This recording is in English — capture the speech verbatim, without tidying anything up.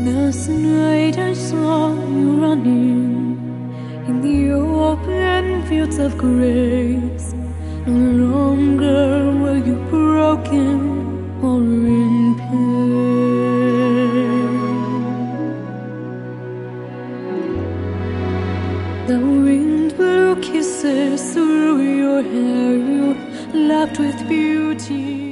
Last night I saw you running in the open fields of grace. No longer were you broken or in pain. The wind blew kisses through your hair. You laughed with beauty.